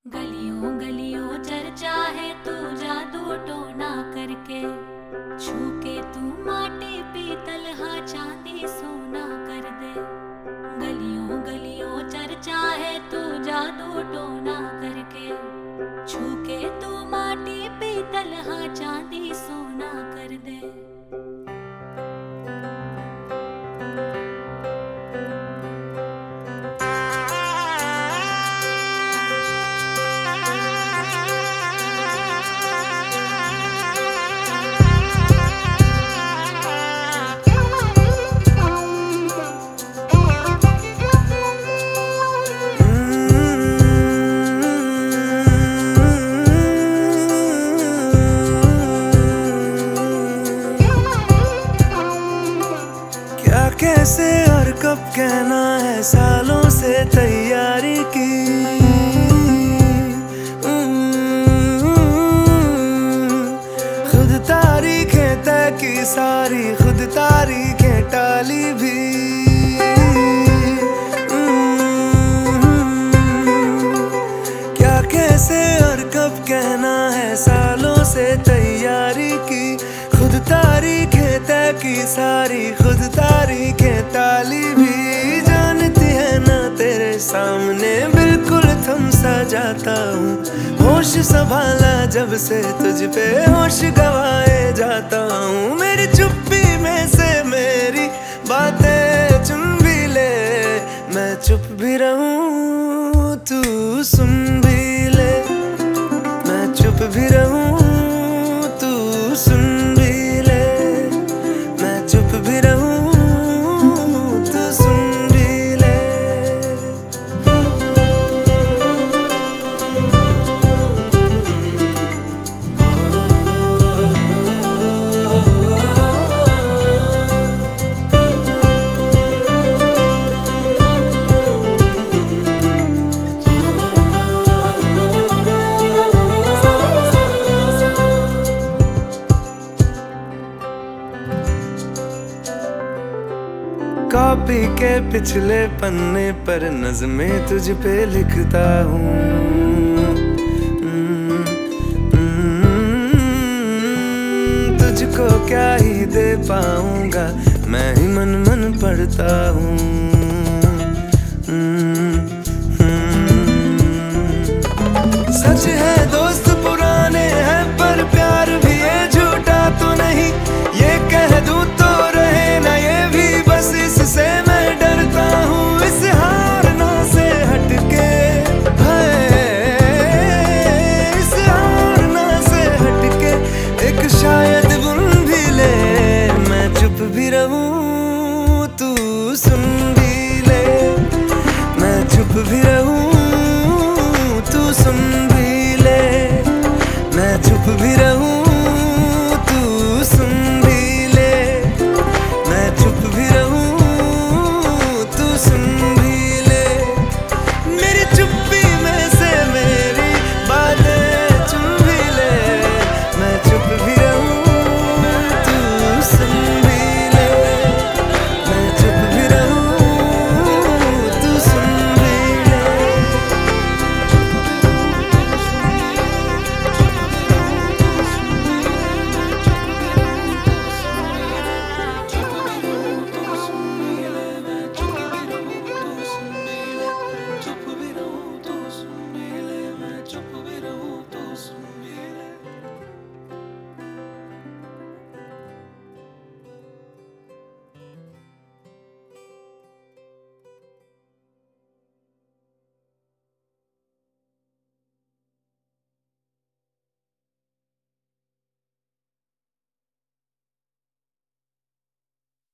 गलियों गलियों चर्चा है तू जादू टोना करके, छू के तू माटी पीतल हा चांदी सोना कर दे। गलियों गलियों चर्चा है तू जादू टोना करके, छू के तू माटी पीतल हा चांदी सोना कर दे। कैसे और कब कहना है, सालों से तैयारी की। खुद तारीखें तय की सारी, खुद तारीखें टाली भी। क्या कैसे और कब कहना है, सालों से तैयारी की। खुद तारीखें तय की सारी, खुद तारीखें टाली भी। जानती है ना तेरे सामने बिल्कुल थम सा जाता हूँ। होश संभाला जब से तुझ पे होश गवाए जाता हूँ। मेरी चुप्पी में से मेरी बातें चुन भी ले, मैं चुप भी रहूँ तू सुन भी ले। मैं चुप भी रहूँ तू सुन भी ले। मैं चुप भी रहूँ तू सुन भी ले। कॉपी के पिछले पन्ने पर नज़में तुझ पे लिखता हूँ। तुझको क्या ही दे पाऊंगा, मैं ही मन मन पढ़ता हूँ। सच है दोस्त पुराने हैं, पर प्यार भी है झूठा तो नहीं। ये कह दूं तो रहे ना ये भी, बस इससे मैं डरता हूँ। इस हारना से हटके है, इस हारना से हटके एक शायद बुन भी ले। मैं चुप भी रहूँ तू सुन भी ले। मैं चुप भी रहूँ तू सुन भी ले। मैं चुप भी रहूँ तू सुन भी ले। मैं चुप भी रहूँ तू सुन भी ले। मेरी चुप्पी में से मेरी बातें चुन भी ले। मैं चुप भी रहूँ तू सुन भी ले। मैं चुप भी रहूँ तू सुन भी ले। चुप भी रहूं तो सुन भी ले, मैं चुप